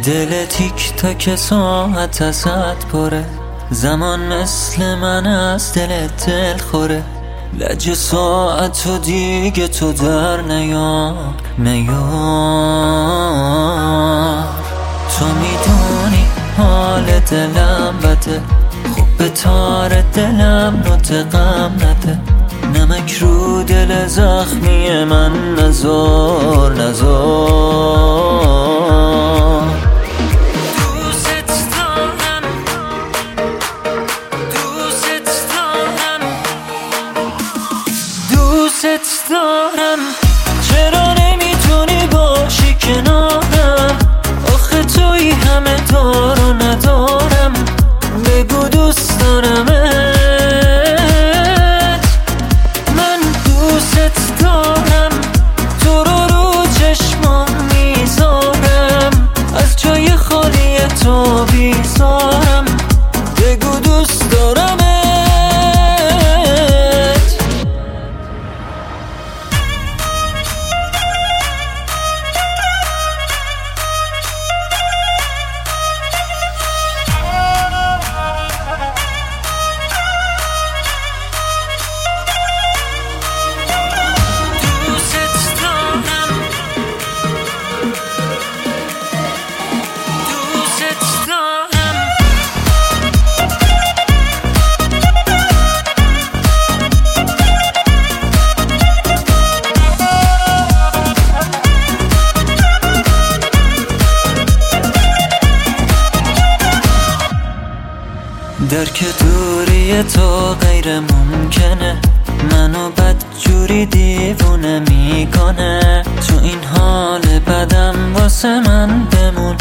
دل تیک تاک ساعت ازت پره، زمان مثل من از دلت دل خوره. لج ساعت و دیگه تو در نیار. تو میدونی حال دلم بده، خوب به تار دلم نطقم نده. نمک رو دل زخمی من نزار. دوست دارم چرا نمیتونی باشی کنارم؟ آخه توی همه دار و ندارم. بگو دوست دارمت، من دوست دارم. تو رو چشمام میذارم، از جای خالی تو بیزارم. بگو دوست دارم. درک دوری تو غیر ممکنه، منو بدجوری دیوونه میکنه. تو این حال بدم واسه من بمون.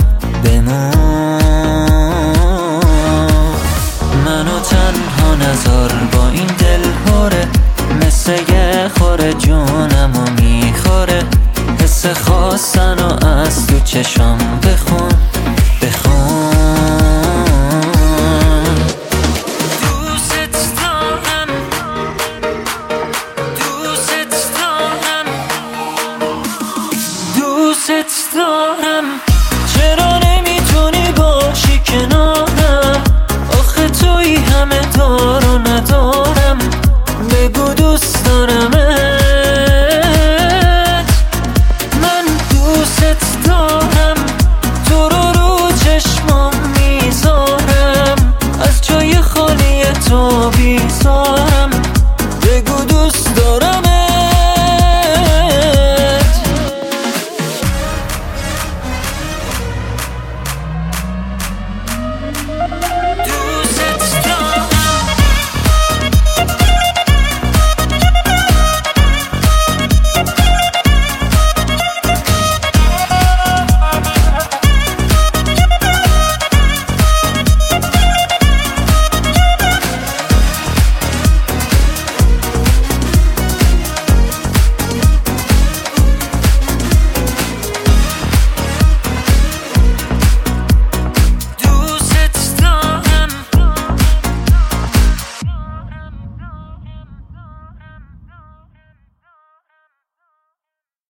منو تنها نذار با این دل هوره، مثل یه خوره جونمو میخوره. حس خواستنو از تو چشام بخون. دوست دارم